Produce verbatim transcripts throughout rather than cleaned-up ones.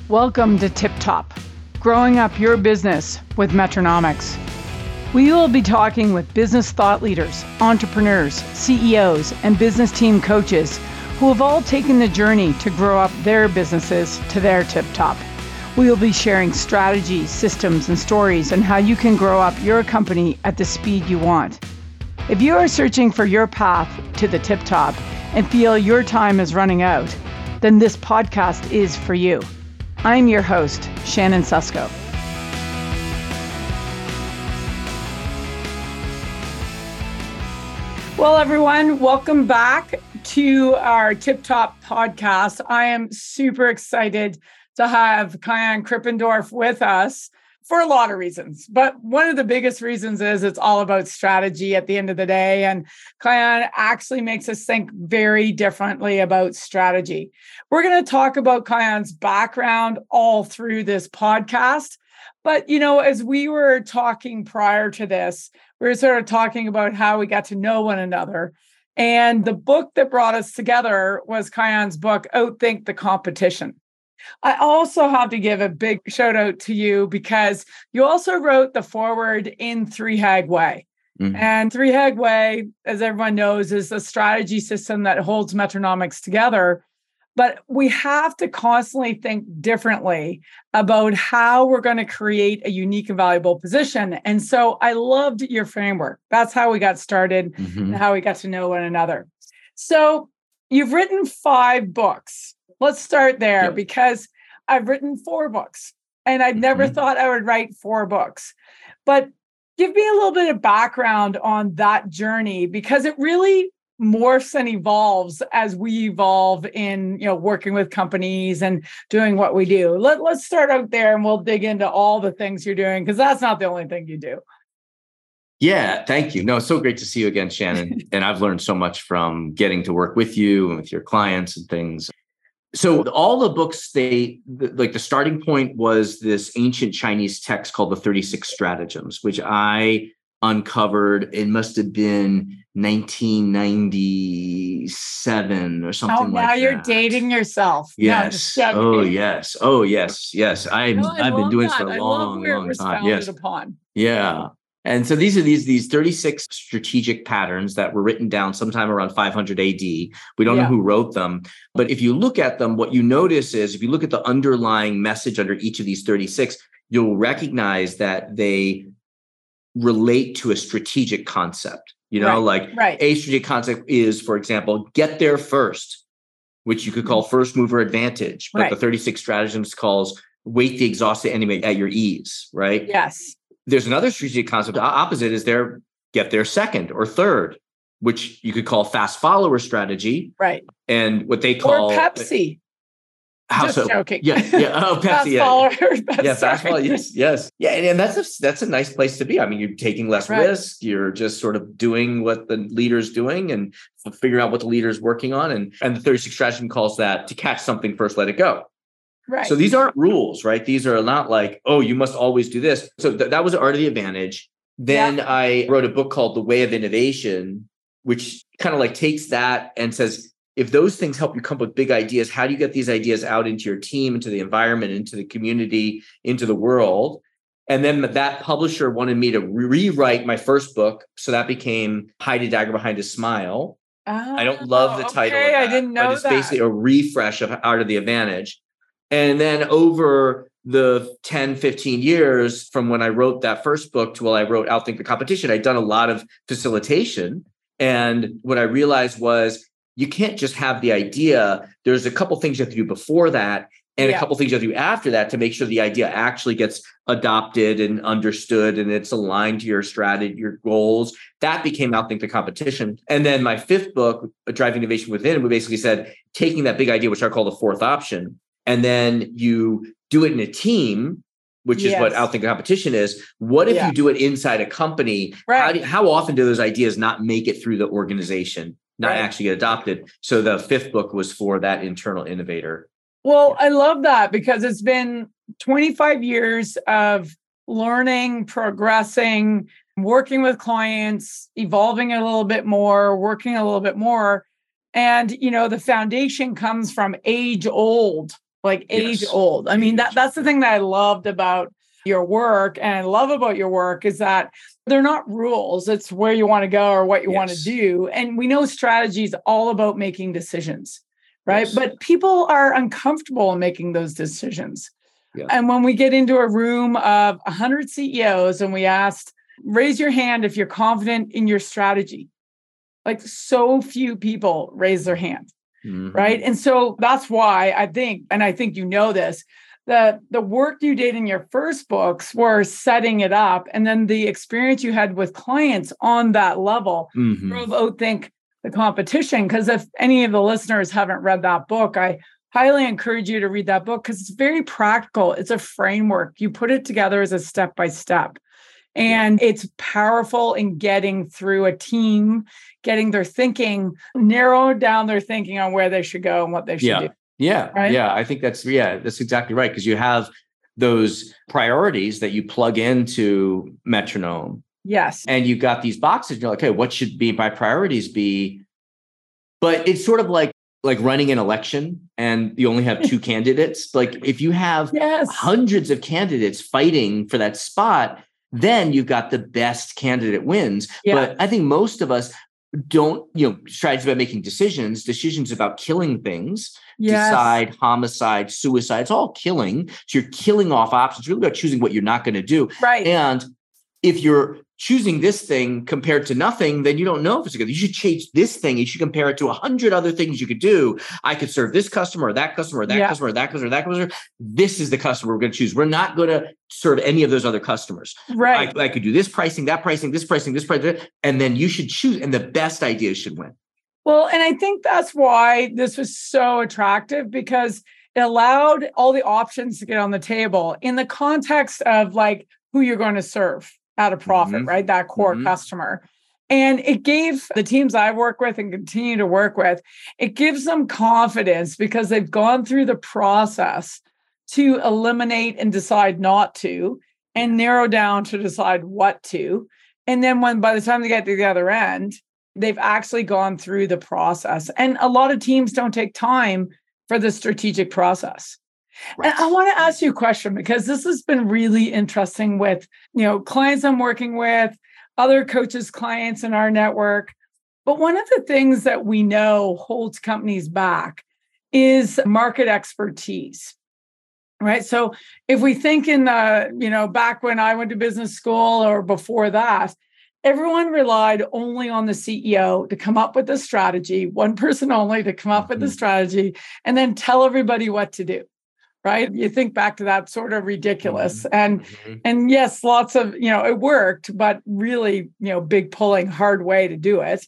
Welcome to Tip Top, growing up your business with Metronomics. We will be talking with business thought leaders, entrepreneurs, C E Os, and business team coaches who have all taken the journey to grow up their businesses to their tip top. We will be sharing strategies, systems, and stories on how you can grow up your company at the speed you want. If you are searching for your path to the tip top and feel your time is running out, then this podcast is for you. I'm your host, Shannon Susko. Well, everyone, welcome back to our Tip Top podcast. I am super excited to have Kayan Krippendorf with us for a lot of reasons. But one of the biggest reasons is it's all about strategy at the end of the day. And Kayan actually makes us think very differently about strategy. We're going to talk about Kayan's background all through this podcast. But, you know, as we were talking prior to this, we were sort of talking about how we got to know one another. And the book that brought us together was Kayan's book, Outthink the Competition. I also have to give a big shout out to you because you also wrote the foreword in Three Hag Way. Mm-hmm. And Three Hag Way, as everyone knows, is a strategy system that holds Metronomics together. But we have to constantly think differently about how we're going to create a unique and valuable position. And so I loved your framework. That's how we got started, mm-hmm. and how we got to know one another. So you've written five books. Let's start there, yep. because I've written four books and I've never mm-hmm. thought I would write four books. But give me a little bit of background on that journey, because it really morphs and evolves as we evolve in, you know, working with companies and doing what we do. Let, let's start out there and we'll dig into all the things you're doing, because that's not the only thing you do. Yeah, thank you. No, it's so great to see you again, Shannon. And I've learned so much from getting to work with you and with your clients and things. So all the books, they like the starting point was this ancient Chinese text called the thirty-six Stratagems, which I uncovered. It must have been nineteen ninety-seven or something oh, like that. Now you're dating yourself. Yes. No, oh, yes. Oh, yes. Yes. I'm, no, I've been doing that. this for a I long, long time. Yes. Upon. Yeah. And so these are these, these thirty-six strategic patterns that were written down sometime around five hundred A D. We don't yeah. know who wrote them. But if you look at them, what you notice is if you look at the underlying message under each of these thirty-six, you'll recognize that they relate to a strategic concept. You know, right. like right. a strategic concept is, for example, get there first, which you could call first mover advantage. But right. the thirty-six Stratagems calls wait the exhausted enemy at your ease, right? Yes. There's another strategic concept. The opposite is there, get there second or third, which you could call fast follower strategy. Right. And what they call or Pepsi. How Just so? joking. Yeah, yeah. Oh, Pepsi. Fast yeah. follower. Yeah, fast follower. Yes, yes. Yeah, and, and that's a that's a nice place to be. I mean, you're taking less right. risk. You're just sort of doing what the leader's doing and figuring out what the leader's working on. And and the thirty-six Stratagem calls that to catch something first, let it go. Right. So these aren't rules, right? These are not like, oh, you must always do this. So th- that was Art of the Advantage. Then yeah. I wrote a book called The Way of Innovation, which kind of like takes that and says, if those things help you come up with big ideas, how do you get these ideas out into your team, into the environment, into the community, into the world? And then that publisher wanted me to re- rewrite my first book. So that became Hide a Dagger Behind a Smile. Oh, I don't love the title okay. of that, I didn't know but it's that. basically a refresh of Art of the Advantage. And then over the ten, fifteen years from when I wrote that first book to when I wrote Outthink the Competition, I'd done a lot of facilitation. And what I realized was you can't just have the idea. There's a couple things you have to do before that and yeah. a couple things you have to do after that to make sure the idea actually gets adopted and understood and it's aligned to your strategy, your goals. That became Outthink the Competition. And then my fifth book, Driving Innovation Within, we basically said, taking that big idea, which I call the fourth option, and then you do it in a team, which yes. is what Outthink the Competition is. What if yeah. you do it inside a company? Right. How, do, how often do those ideas not make it through the organization, not right. actually get adopted? So the fifth book was for that internal innovator. Well, I love that because it's been twenty-five years of learning, progressing, working with clients, evolving a little bit more, working a little bit more. And, you know, the foundation comes from age old like age Yes. old. I mean, that Age. that's the thing that I loved about your work and I love about your work is that they're not rules. It's where you want to go or what you want to Yes. do. And we know strategy is all about making decisions, right? Yes. But people are uncomfortable in making those decisions. Yeah. And when we get into a room of one hundred C E Os and we asked, raise your hand if you're confident in your strategy, like so few people raise their hand, Mhm. right? And so that's why I think, and I think you know this, the, the work you did in your first books were setting it up. And then the experience you had with clients on that level Mhm. drove Outthink the competition. Because if any of the listeners haven't read that book, I highly encourage you to read that book because it's very practical. It's a framework. You put it together as a step-by-step. And yeah. It's powerful in getting through a team, getting their thinking, narrow down their thinking on where they should go and what they should yeah. do. Yeah. Right? Yeah. I think that's, yeah, that's exactly right. Because you have those priorities that you plug into Metronome. Yes. And you've got these boxes. And you're like, hey, what should be my priorities be? But it's sort of like, like running an election and you only have two candidates. Like if you have yes. hundreds of candidates fighting for that spot, then you've got the best candidate wins. Yeah. But I think most of us don't, you know, strategy about making decisions, decisions about killing things, yes. decide, homicide, suicide, it's all killing. So you're killing off options, really about choosing what you're not going to do. Right. And if you're choosing this thing compared to nothing, then you don't know if it's good. You should change this thing. You should compare it to a hundred other things you could do. I could serve this customer or that customer or that yeah. customer or that customer or that customer. This is the customer we're going to choose. We're not going to serve any of those other customers. Right. I, I could do this pricing, that pricing, this pricing, this pricing, and then you should choose. And the best ideas should win. Well, and I think that's why this was so attractive because it allowed all the options to get on the table in the context of like who you're going to serve at a profit, mm-hmm. right? That core mm-hmm. customer. And it gave the teams I work with and continue to work with, it gives them confidence because they've gone through the process to eliminate and decide not to and narrow down to decide what to. And then when by the time they get to the other end, they've actually gone through the process. And a lot of teams don't take time for the strategic process. Right. And I want to ask you a question because this has been really interesting with, you know, clients I'm working with, other coaches, clients in our network. But one of the things that we know holds companies back is market expertise, right? So if we think in the, you know, back when I went to business school or before that, everyone relied only on the C E O to come up with the strategy, one person only to come up mm-hmm. with the strategy, and then tell everybody what to do. Right? You think back to that sort of ridiculous. Mm-hmm. And mm-hmm. and yes, lots of, you know, it worked, but really, you know, big pulling, hard way to do it.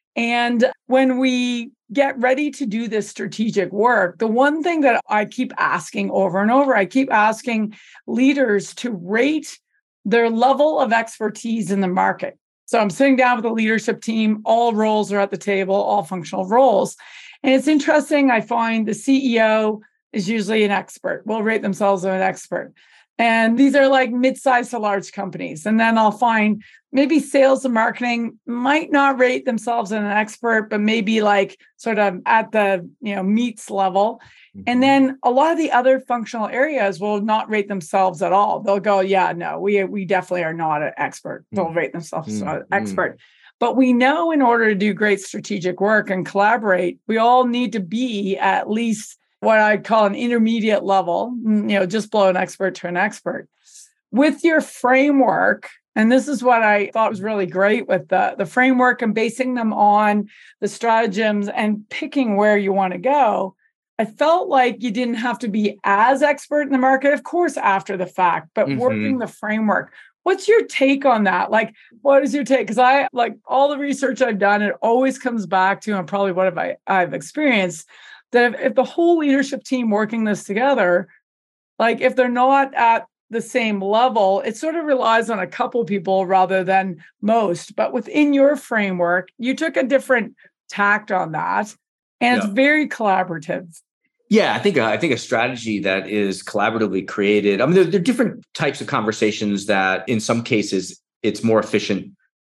And when we get ready to do this strategic work, the one thing that I keep asking over and over, I keep asking leaders to rate their level of expertise in the market. So I'm sitting down with a leadership team, all roles are at the table, all functional roles. And it's interesting, I find the C E O is usually an expert, will rate themselves as an expert. And these are like mid-sized to large companies. And then I'll find maybe sales and marketing might not rate themselves as an expert, but maybe like sort of at the, you know, meets level. Mm-hmm. And then a lot of the other functional areas will not rate themselves at all. They'll go, yeah, no, we, we definitely are not an expert. Mm-hmm. They'll rate themselves mm-hmm. as an expert. But we know in order to do great strategic work and collaborate, we all need to be at least what I call an intermediate level, you know, just below an expert to an expert. With your framework, and this is what I thought was really great with the, the framework and basing them on the stratagems and picking where you want to go, I felt like you didn't have to be as expert in the market, of course, after the fact, but mm-hmm. working the framework. What's your take on that? Like, what is your take? Because I, like all the research I've done, it always comes back to, and probably what have I, I've experienced, that if, if the whole leadership team working this together, like if they're not at the same level, it sort of relies on a couple people rather than most. But within your framework, you took a different tact on that, and yeah. it's very collaborative. Yeah, I think I think a strategy that is collaboratively created. I mean, there, there are different types of conversations that, in some cases, it's more efficient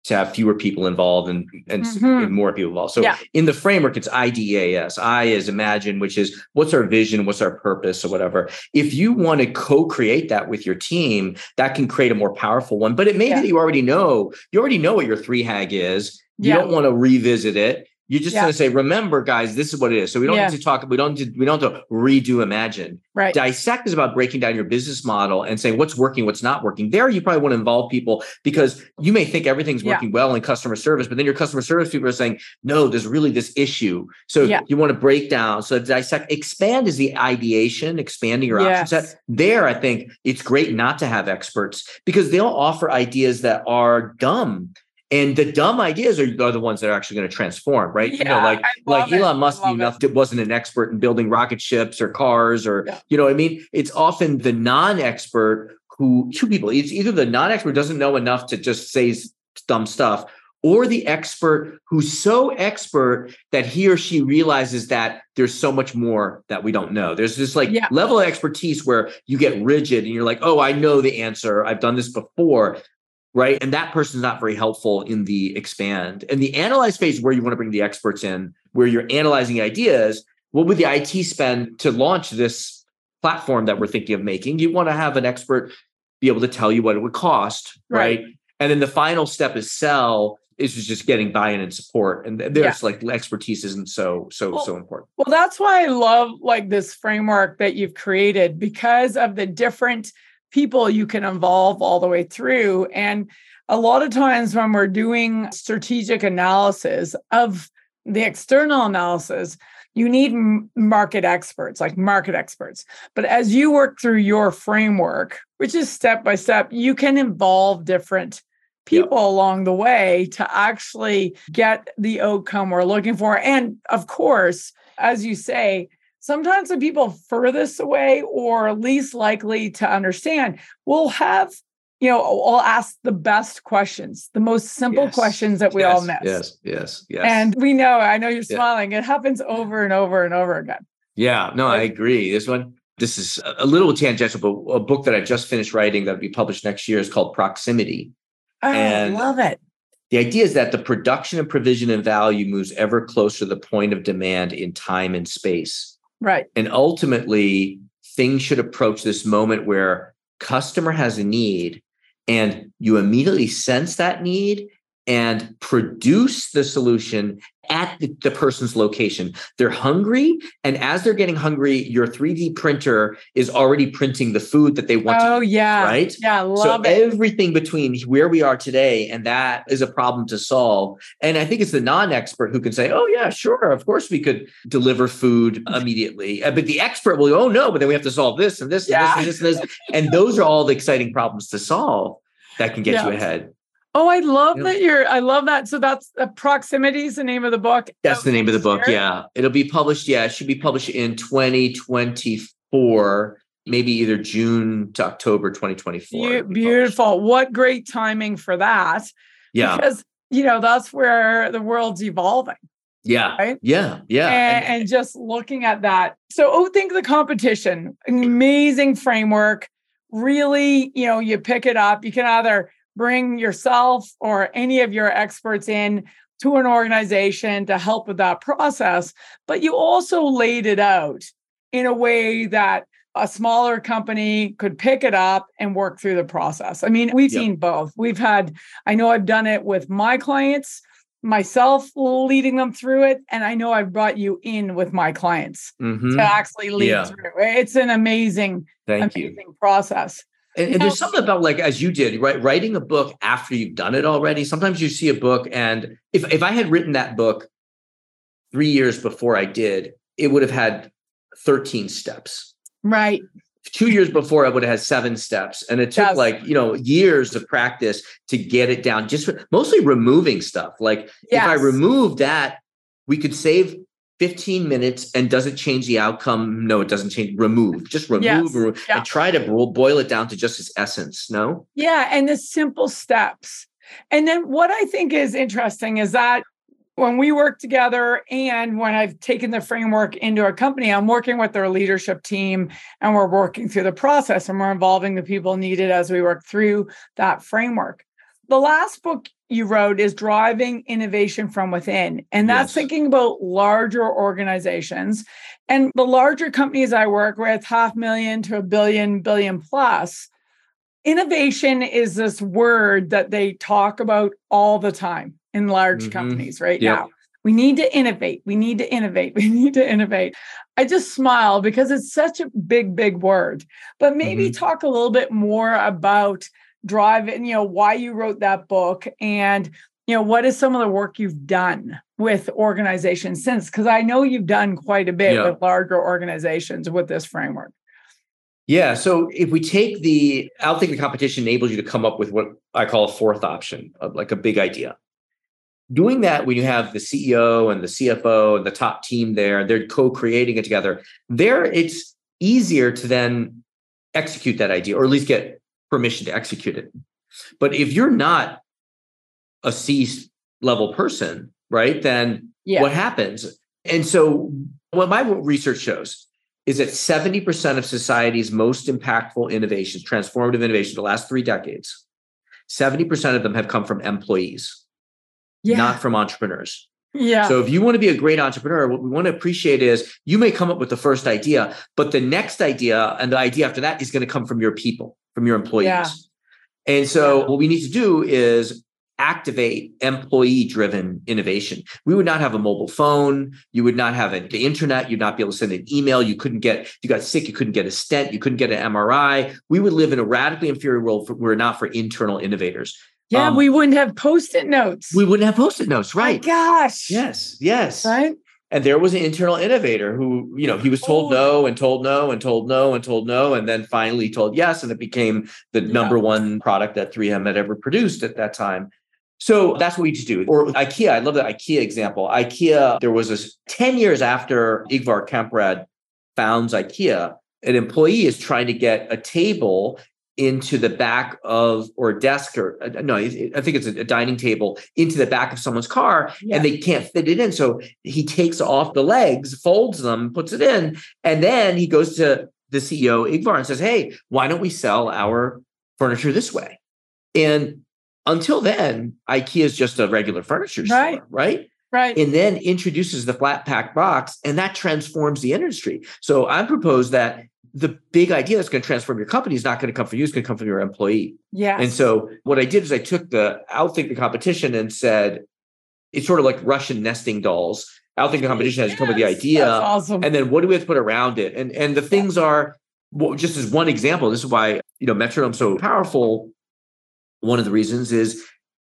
to have fewer people involved and, and, Mm-hmm. and more people involved. So Yeah. in the framework, it's I D A S. I is imagine, which is what's our vision, what's our purpose or whatever. If you want to co-create that with your team, that can create a more powerful one. But it may Yeah. be that you already know, you already know what your three hag is. You Yeah. don't want to revisit it. You're just Yeah. going to say, remember, guys, this is what it is. So we don't Yeah. need to talk, we don't, we don't have to redo Imagine. Right. Dissect is about breaking down your business model and saying what's working, what's not working. There, you probably want to involve people because you may think everything's working Yeah. well in customer service, but then your customer service people are saying, no, there's really this issue. So Yeah. you want to break down. So dissect, expand is the ideation, expanding your Yes. option set. There, I think it's great not to have experts because they'll offer ideas that are dumb. And the dumb ideas are, are the ones that are actually going to transform, right? Yeah, you know, like, I like love it. Elon Musk I knew love enough, wasn't an expert in building rocket ships or cars or, Yeah. you know what I mean? It's often the non-expert who, two people, it's either the non-expert doesn't know enough to just say dumb stuff, or the expert who's so expert that he or she realizes that there's so much more that we don't know. There's this like Yeah. level of expertise where you get rigid and you're like, oh, I know the answer. I've done this before. Right. And that person's not very helpful in the expand. And the analyze phase where you want to bring the experts in, where you're analyzing ideas. What would the I T spend to launch this platform that we're thinking of making? You want to have an expert be able to tell you what it would cost. Right. right? And then the final step is sell, is just getting buy-in and support. And there's yeah. like expertise isn't so, so, well, so important. Well, that's why I love like this framework that you've created because of the different people you can involve all the way through. And a lot of times when we're doing strategic analysis of the external analysis, you need m- market experts, like market experts. But as you work through your framework, which is step by step, you can involve different people yep. along the way to actually get the outcome we're looking for. And of course, as you say, sometimes the people furthest away or least likely to understand will have, you know, I'll ask the best questions, the most simple yes. questions that we yes. all miss. Yes, yes, yes. And we know, I know you're yeah. smiling. It happens over and over and over again. Yeah, no, I agree. This one, this is a little tangential, but a book that I just finished writing that'll be published next year is called Proximity. Oh, and I love it. The idea is that the production and provision of value moves ever closer to the point of demand in time and space. Right. And ultimately, things should approach this moment where customer has a need and you immediately sense that need and produce the solution at the, the person's location. They're hungry. And as they're getting hungry, your three D printer is already printing the food that they want oh, to eat, yeah. right? Yeah, love so it. Everything between where we are today and that is a problem to solve. And I think it's the non-expert who can say, oh, yeah, sure. Of course, we could deliver food immediately. But the expert will go, oh, no, but then we have to solve this and this yeah. and this and this and this. And those are all the exciting problems to solve that can get yeah. you ahead. Oh, I love yeah. that you're, I love that. So that's uh, Proximity is the name of the book. That's the name of the book. Yeah. It'll be published. Yeah. It should be published in twenty twenty-four, maybe either June to October, twenty twenty-four. Be- beautiful. What great timing for that. Yeah. Because, you know, that's where the world's evolving. Yeah. Right. Yeah. Yeah. And, and, and just looking at that. So, oh, think of the competition, an amazing framework. Really, you know, you pick it up. You can either bring yourself or any of your experts in to an organization to help with that process, but you also laid it out in a way that a smaller company could pick it up and work through the process. I mean, we've yep. seen both. We've had, I know I've done it with my clients, myself leading them through it, and I know I've brought you in with my clients mm-hmm. to actually lead yeah. through. It's an amazing, Thank amazing you. process. And, and there's something about like, as you did, right? Writing a book after you've done it already. Sometimes you see a book and if, if I had written that book three years before I did, it would have had thirteen steps. Right. Two years before I would have had seven steps. And it took yes. like, you know, years of practice to get it down, just mostly removing stuff. Like yes. if I removed that, we could save fifteen minutes and does it change the outcome? No, it doesn't change. Remove, just remove, yes. remove yeah. and try to boil it down to just its essence. No? Yeah. And the simple steps. And then what I think is interesting is that when we work together and when I've taken the framework into a company, I'm working with their leadership team and we're working through the process and we're involving the people needed as we work through that framework. The last book you wrote is driving innovation from within. And that's Yes. thinking about larger organizations. And the larger companies I work with, half million to a billion, billion plus, innovation is this word that they talk about all the time in large Mhm. companies right Yep. now. We need to innovate. We need to innovate. We need to innovate. I just smile because it's such a big, big word. But maybe Mhm. talk a little bit more about drive and, you know, why you wrote that book and, you know, what is some of the work you've done with organizations since? Because I know you've done quite a bit Yeah. with larger organizations with this framework. Yeah. So if we take the, I don't think the competition enables you to come up with what I call a fourth option, of like a big idea. Doing that when you have the C E O and the C F O and the top team there, they're co-creating it together. There, it's easier to then execute that idea, or at least get permission to execute it. But if you're not a C-level person, right, then Yeah. what happens? And so what my research shows is that seventy percent of society's most impactful innovations, transformative innovations, the last three decades, seventy percent of them have come from employees, Yeah. not from entrepreneurs. Yeah. So if you want to be a great entrepreneur, what we want to appreciate is you may come up with the first idea, but the next idea and the idea after that is going to come from your people, from your employees. Yeah. And so Yeah. what we need to do is activate employee-driven innovation. We would not have a mobile phone. You would not have the internet. You'd not be able to send an email. You couldn't get, if you got sick, you couldn't get a stent. You couldn't get an M R I. We would live in a radically inferior world if we were not for internal innovators. Yeah, Um, we wouldn't have Post-it notes. We wouldn't have Post-it notes, right? My gosh. Yes, yes. Right? And there was an internal innovator who, you know, he was told Oh. no and told no and told no and told no, and then finally told yes. And it became the Yeah. number one product that three M had ever produced at that time. So that's what we just do. Or IKEA, I love that IKEA example. IKEA, there was this ten years after Ingvar Kamprad founds IKEA, an employee is trying to get a table into the back of, or a desk, or no, I think it's a dining table, into the back of someone's car, Yeah. and they can't fit it in. So he takes off the legs, folds them, puts it in, and then he goes to the C E O, Ingvar, and says, hey, why don't we sell our furniture this way? And until then, IKEA is just a regular furniture Right. store, right? Right. And then introduces the flat pack box, and that transforms the industry. So I propose that the big idea that's going to transform your company is not going to come from you, it's going to come from your employee. Yes. And so what I did is I took the Outthink the competition and said, it's sort of like Russian nesting dolls. Outthink the competition has Yes, come with the idea. That's awesome. And then what do we have to put around it? And, and the things are, well, just as one example, this is why, you know, Metronome's so powerful. One of the reasons is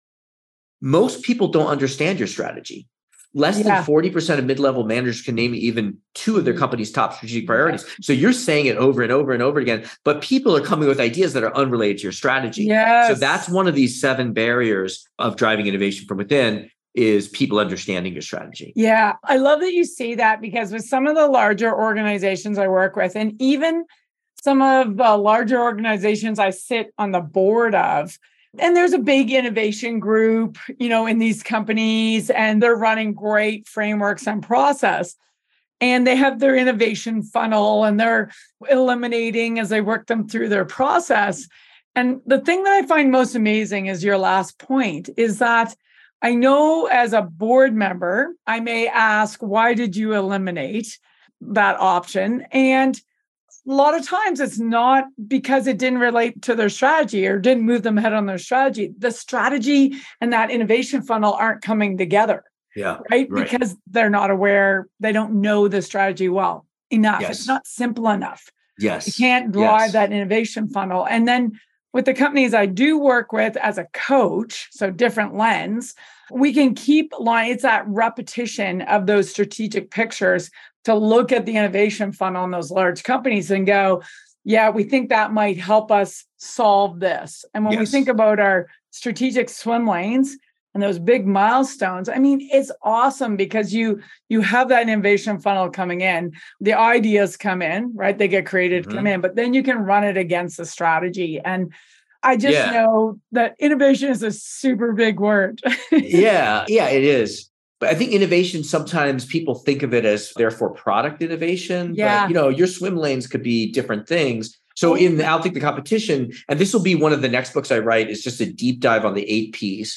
most people don't understand your strategy. Less Yeah. than forty percent of mid-level managers can name even two of their company's top strategic priorities. So you're saying it over and over and over again, but people are coming with ideas that are unrelated to your strategy. Yes. So that's one of these seven barriers of driving innovation from within, is people understanding your strategy. Yeah. I love that you say that, because with some of the larger organizations I work with, and even some of the larger organizations I sit on the board of, and there's a big innovation group, you know, in these companies, and they're running great frameworks and process. And they have their innovation funnel, and they're eliminating as they work them through their process. And the thing that I find most amazing is your last point, is that I know as a board member, I may ask, why did you eliminate that option? And a lot of times it's not because it didn't relate to their strategy or didn't move them ahead on their strategy. The strategy and that innovation funnel aren't coming together, Yeah. right? Right. Because they're not aware, they don't know the strategy well enough. Yes. It's not simple enough. Yes. You can't drive Yes. that innovation funnel. And then with the companies I do work with as a coach, so different lens, we can keep line. It's that repetition of those strategic pictures to look at the innovation funnel in those large companies and go, yeah, we think that might help us solve this. And when we Yes. think about our strategic swim lanes and those big milestones, I mean, it's awesome because you you have that innovation funnel coming in. The ideas come in, right? They get created, Mhm. come in, but then you can run it against the strategy. And I just Yeah. know that innovation is a super big word. yeah, yeah, it is. But I think innovation, sometimes people think of it as therefore product innovation. Yeah. But, you know, your swim lanes could be different things. So in the Outthink the competition, and this will be one of the next books I write, is just a deep dive on the eight Ps.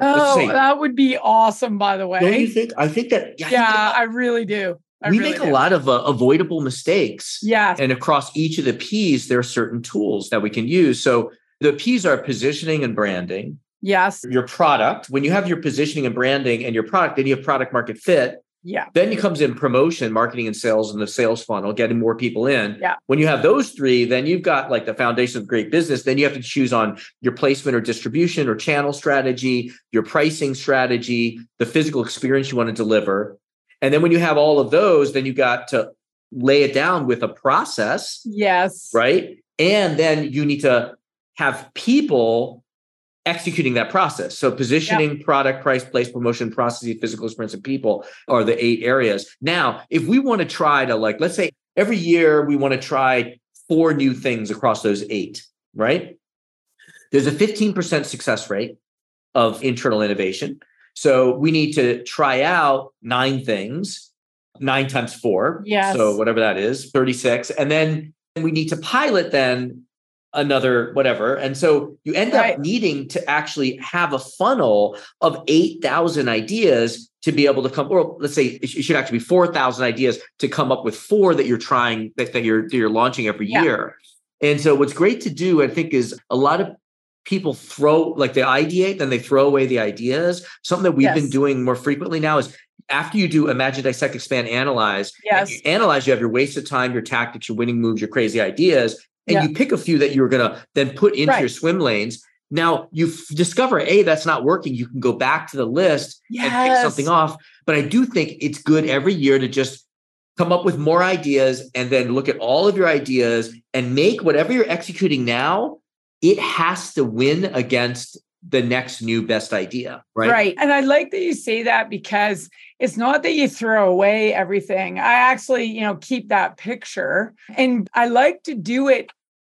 Oh, say, that would be awesome, by the way. Don't you think? I think that, yeah, I, yeah, think that, I really do. I we really make do. a lot of uh, avoidable mistakes. Yes. And across each of the P's, there are certain tools that we can use. So the P's are positioning and branding. Yes. Your product, when you have your positioning and branding and your product, then you have product market fit. Yeah. Then it comes in promotion, marketing and sales, and the sales funnel, getting more people in. Yeah. When you have those three, then you've got like the foundation of great business. Then you have to choose on your placement or distribution or channel strategy, your pricing strategy, the physical experience you want to deliver. And then when you have all of those, then you got to lay it down with a process. Yes. Right. And then you need to have people executing that process. So positioning, yep. product, price, place, promotion, processes, physical experience, and people are the eight areas. Now, if we want to try to like, let's say every year we want to try four new things across those eight, right? There's a fifteen percent success rate of internal innovation. So we need to try out nine things, nine times four. Yes. So whatever that is, thirty-six. And then we need to pilot then another whatever. And so you end right. up needing to actually have a funnel of eight thousand ideas to be able to come, or let's say it should actually be four thousand ideas to come up with four that you're trying, that, that you're, that you're launching every yeah. year. And so what's great to do, I think, is a lot of people throw, like they ideate, then they throw away the ideas. Something that we've yes. been doing more frequently now is after you do imagine, dissect, expand, analyze, yes. you analyze, you have your wasted time, your tactics, your winning moves, your crazy ideas. And yeah. you pick a few that you're going to then put into right. your swim lanes. Now you f- discover, A, that's not working. You can go back to the list yes. and pick something off. But I do think it's good every year to just come up with more ideas and then look at all of your ideas and make whatever you're executing now, it has to win against the next new best idea, right? Right. And I like that you say that because it's not that you throw away everything. I actually, you know, keep that picture and I like to do it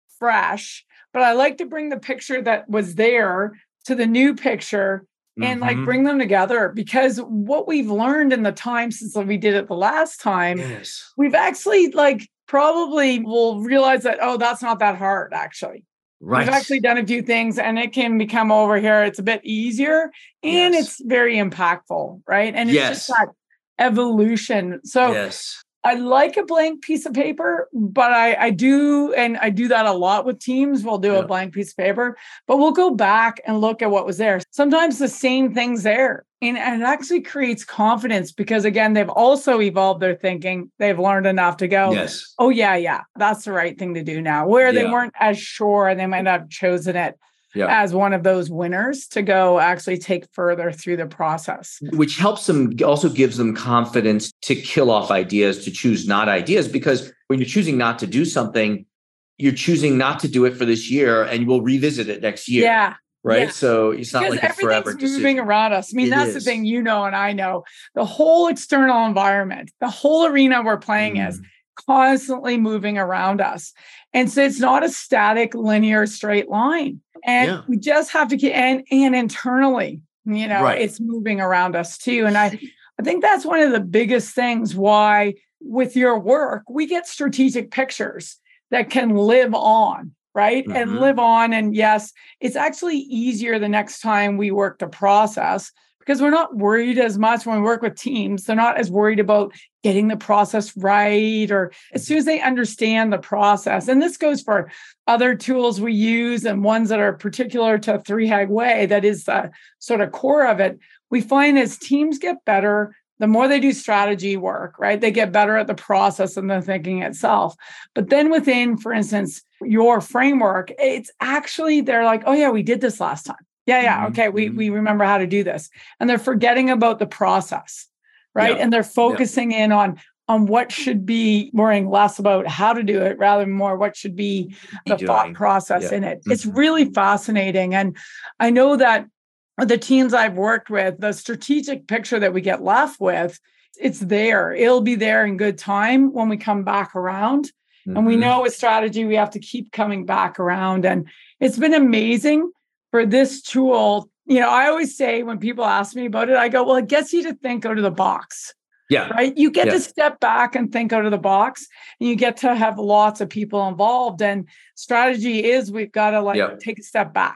fresh, but I like to bring the picture that was there to the new picture and mm-hmm. like bring them together because what we've learned in the time since we did it the last time, yes. we've actually like probably will realize that, oh, that's not that hard actually. Right. We've actually done a few things and it can become over here. It's a bit easier and yes. it's very impactful, right? And it's yes. just that evolution. So yes. I like a blank piece of paper, but I, I do, and I do that a lot with teams. We'll do yeah. a blank piece of paper, but we'll go back and look at what was there. Sometimes the same thing's there. And it actually creates confidence because, again, they've also evolved their thinking. They've learned enough to go, yes. oh, yeah, yeah, that's the right thing to do now. Where yeah. they weren't as sure and they might not have chosen it yeah. as one of those winners to go actually take further through the process. Which helps them, also gives them confidence to kill off ideas, to choose not ideas. Because when you're choosing not to do something, you're choosing not to do it for this year and you will revisit it next year. Yeah. Right. Yeah. So it's not because like a forever everything's decision. moving around us. I mean, it that's is. the thing, you know, and I know the whole external environment, the whole arena we're playing mm. is constantly moving around us. And so it's not a static, linear, straight line. And yeah. we just have to get, and, and internally, you know, right. it's moving around us too. And I, I think that's one of the biggest things why with your work, we get strategic pictures that can live on. Right. Mm-hmm. And live on. And yes, it's actually easier the next time we work the process because we're not worried as much when we work with teams. They're not as worried about getting the process right or as soon as they understand the process. And this goes for other tools we use and ones that are particular to Three Hag Way. That is the sort of core of it. We find as teams get better, the more they do strategy work, right? They get better at the process and the thinking itself. But then within, for instance, your framework, it's actually, they're like, oh yeah, we did this last time. Yeah, yeah. Mm-hmm. Okay. We, we remember how to do this. And they're forgetting about the process, right? Yeah. And they're focusing yeah. in on, on what should be, worrying less about how to do it rather than more what should be the be thought process yeah. in it. Mm-hmm. It's really fascinating. And I know that the teams I've worked with, the strategic picture that we get left with, it's there. It'll be there in good time when we come back around. Mm-hmm. And we know with strategy, we have to keep coming back around. And it's been amazing for this tool. You know, I always say when people ask me about it, I go, well, it gets you to think out of the box. Yeah. Right. You get yeah. to step back and think out of the box and you get to have lots of people involved. And strategy is we've got to like yeah. take a step back.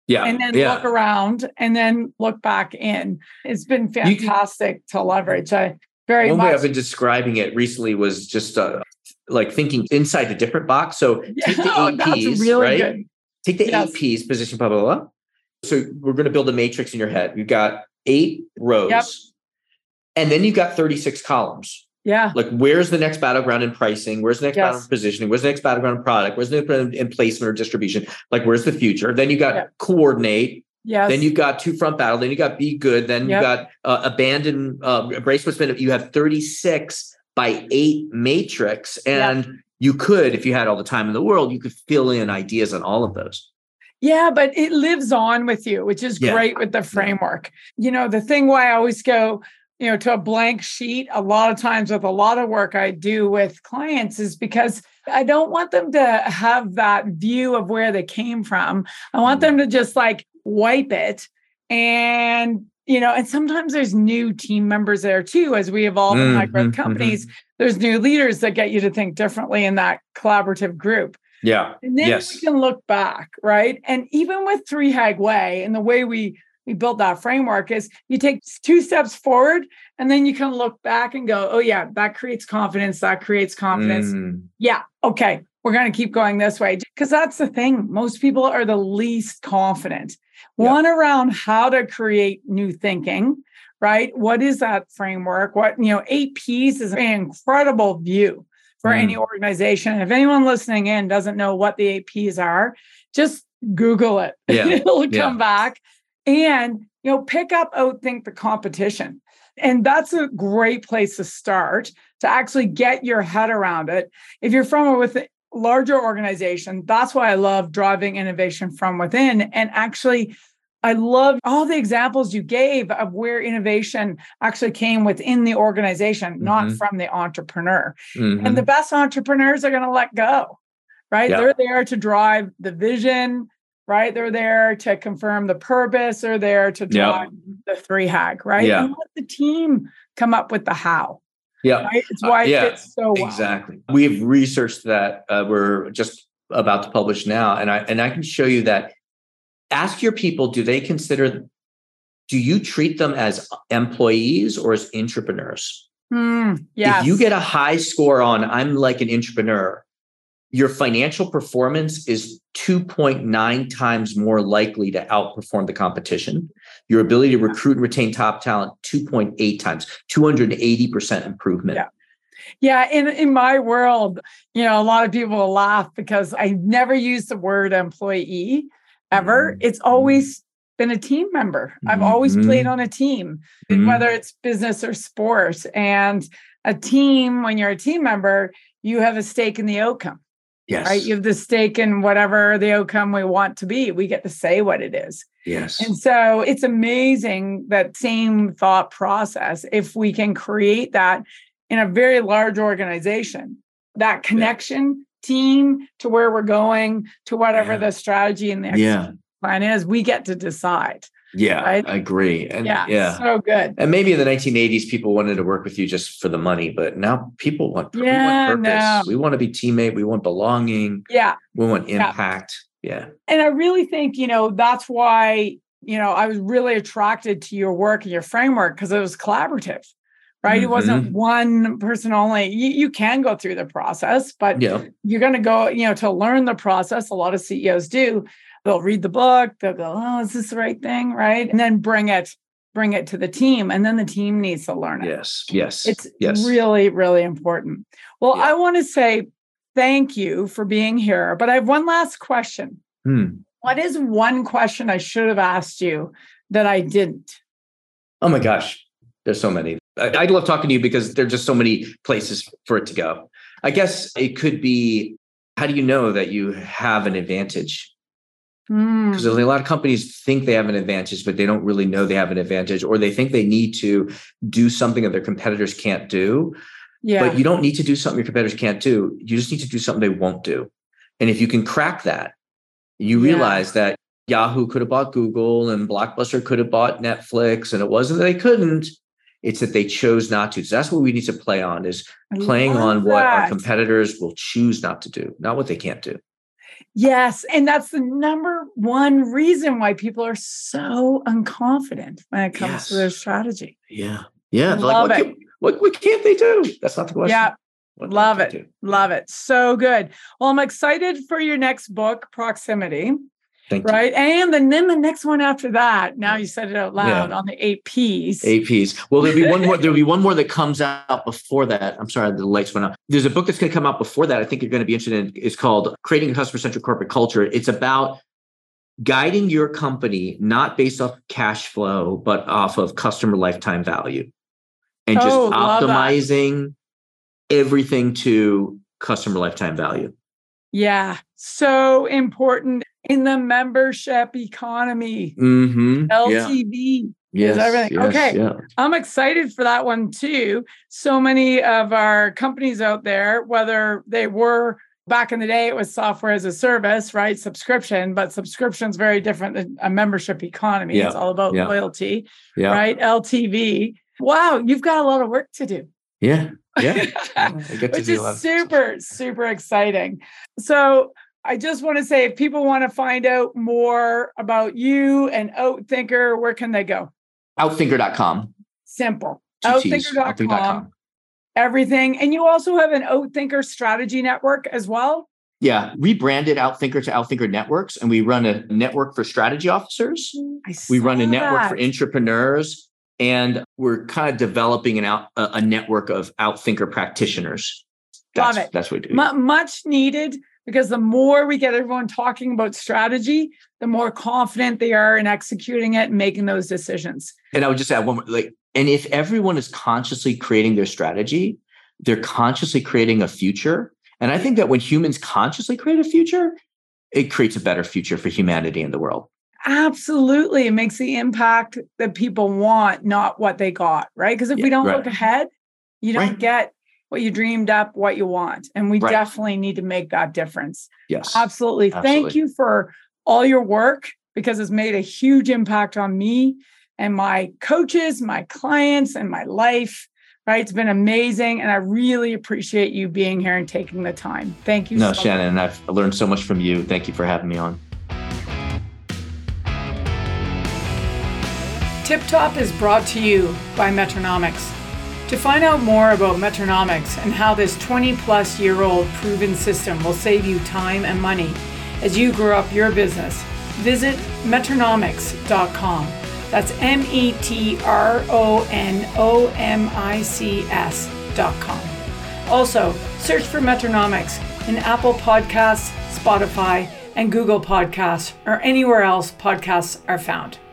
Yeah. And then yeah. look around and then look back in. It's been fantastic can, to leverage. I very one much. way I've been describing it recently was just uh, like thinking inside a different box. So take the oh, eight that's Ps, really right? Good. Take the yes. eight Ps, position, blah, blah, blah. So we're going to build a matrix in your head. You've got eight rows, yep. and then you've got thirty-six columns. Yeah. Like, where's the next battleground in pricing? Where's the next yes. battleground in positioning? Where's the next battleground in product? Where's the next battleground in placement or distribution? Like, where's the future? Then you got yep. coordinate. Yes. Then you've got two front battle. Then you got be good. Then you yep. got uh, abandon, uh, embrace what's been. You have thirty-six by eight matrix. And yep. you could, if you had all the time in the world, you could fill in ideas on all of those. Yeah, but it lives on with you, which is yeah. great with the framework. Yeah. You know, the thing why I always go, you know, to a blank sheet a lot of times with a lot of work I do with clients is because I don't want them to have that view of where they came from. I want mm-hmm. them to just like wipe it. And, you know, and sometimes there's new team members there too, as we evolve mm-hmm. in high growth companies, mm-hmm. there's new leaders that get you to think differently in that collaborative group. Yeah. And then yes. we can look back, right? And even with Three Hag Way and the way we we built that framework is you take two steps forward and then you can look back and go, oh yeah, that creates confidence. That creates confidence. Mm. Yeah. Okay. We're going to keep going this way. Because that's the thing. Most people are the least confident. Yeah. One around how to create new thinking, right? What is that framework? What, you know, eight Ps is an incredible view for mm. any organization. If anyone listening in doesn't know what the eight Ps are, just Google it. Yeah. It'll yeah. come back. And, you know, pick up, outthink the competition. And that's a great place to start to actually get your head around it. If you're from a with a larger organization, that's why I love driving innovation from within. And actually, I love all the examples you gave of where innovation actually came within the organization, mm-hmm. not from the entrepreneur. Mm-hmm. And the best entrepreneurs are going to let go, right? Yeah. They're there to drive the vision, right? They're there to confirm the purpose. They're there to drive yep. the three hag, right? Yeah. And let the team come up with the how. Yeah. Right? It's why uh, it yeah, fits so well. Exactly. We've researched that. Uh, we're just about to publish now. And I, and I can show you that. Ask your people, do they consider, do you treat them as employees or as entrepreneurs? Mm, yes. If you get a high score on, I'm like an entrepreneur, your financial performance is two point nine times more likely to outperform the competition. Your ability to recruit and retain top talent, two point eight times, two hundred eighty percent improvement. Yeah. Yeah. In, in my world, you know, a lot of people will laugh because I never use the word employee ever. Mm-hmm. It's always been a team member. Mm-hmm. I've always played on a team, mm-hmm. whether it's business or sport. And a team, when you're a team member, you have a stake in the outcome. Yes. Right. You have the stake in whatever the outcome we want to be. We get to say what it is. Yes. And so it's amazing that same thought process, if we can create that in a very large organization, that connection yeah. team to where we're going, to whatever yeah. the strategy and the yeah. plan is, we get to decide. Yeah, right? I agree. And yeah, yeah, so good. And maybe in the nineteen eighties, people wanted to work with you just for the money, but now people want, yeah, we want purpose. No. We want to be teammate. We want belonging. Yeah. We want impact. Yeah. yeah. And I really think, you know, that's why, you know, I was really attracted to your work and your framework because it was collaborative, right? Mm-hmm. It wasn't one person only. You, you can go through the process, but yeah. you're going to go, you know, to learn the process. A lot of C E Os do. They'll read the book. They'll go, oh, is this the right thing? Right. And then bring it, bring it to the team. And then the team needs to learn it. Yes. Yes. It's yes. really, really important. Well, yeah. I want to say thank you for being here, but I have one last question. Hmm. What is one question I should have asked you that I didn't? Oh my gosh. There's so many. I, I love talking to you because there's just so many places for it to go. I guess it could be, how do you know that you have an advantage? Because mm. a lot of companies think they have an advantage, but they don't really know they have an advantage, or they think they need to do something that their competitors can't do. Yeah. But you don't need to do something your competitors can't do. You just need to do something they won't do. And if you can crack that, you yeah. realize that Yahoo could have bought Google and Blockbuster could have bought Netflix, and it wasn't that they couldn't. It's that they chose not to. So that's what we need to play on, is playing on that. what our competitors will choose not to do, not what they can't do. Yes. And that's the number one reason why people are so unconfident when it comes Yes. to their strategy. Yeah. Yeah. They're Love like, what, it. can, what, what can't they do? That's not the question. Yeah. What Love can't it. they do? Love it. So good. Well, I'm excited for your next book, Proximity. Thank Right. you. And then, then the next one after that. Now you said it out loud Yeah. on the eight Ps. Eight Ps. Well, there'll be one more. There'll be one more that comes out before that. I'm sorry, the lights went out. There's a book that's going to come out before that. I think you're going to be interested in. It's called Creating a Customer-Centric Corporate Culture. It's about guiding your company not based off cash flow, but off of customer lifetime value, and just Oh, love that. optimizing everything to customer lifetime value. Yeah. So important in the membership economy. Mm-hmm. L T V. Yeah. Is Yes, everything. yes, Okay. yeah. I'm excited for that one too. So many of our companies out there, whether they were back in the day, it was software as a service, right? Subscription, but subscription's very different than a membership economy. Yeah. It's all about Yeah. loyalty, Yeah. right? L T V. Wow. You've got a lot of work to do. Yeah. Yeah. I get to Which do is a lot of- super, super exciting. So I just want to say, if people want to find out more about you and OutThinker, where can they go? outthinker dot com. Simple. Two T's, outthinker dot outthinker dot com. com. Everything. And you also have an OutThinker strategy network as well. Yeah, we branded OutThinker to OutThinker Networks, and we run a network for strategy officers. I We run a saw network that. for entrepreneurs, and we're kind of developing an out a, a network of OutThinker practitioners. That's, Love it. That's what we do. M- much needed, because the more we get everyone talking about strategy, the more confident they are in executing it and making those decisions. And I would just add one more, like, and if everyone is consciously creating their strategy, they're consciously creating a future. And I think that when humans consciously create a future, it creates a better future for humanity and the world. Absolutely. It makes the impact that people want, not what they got, right? Because if Yeah, we don't right. look ahead, you don't Right. get what you dreamed up, what you want. And we Right. definitely need to make that difference. Yes. Absolutely. Thank Absolutely. you for all your work, because it's made a huge impact on me and my coaches, my clients, and my life. Right? It's been amazing. And I really appreciate you being here and taking the time. Thank you. No, so Shannon, much. I've learned so much from you. Thank you for having me on. Tip Top is brought to you by Metronomics. To find out more about Metronomics and how this twenty plus year old proven system will save you time and money as you grow up your business, visit metronomics dot com. That's M E T R O N O M I C S dot com. Also, search for Metronomics in Apple Podcasts, Spotify, and Google Podcasts, or anywhere else podcasts are found.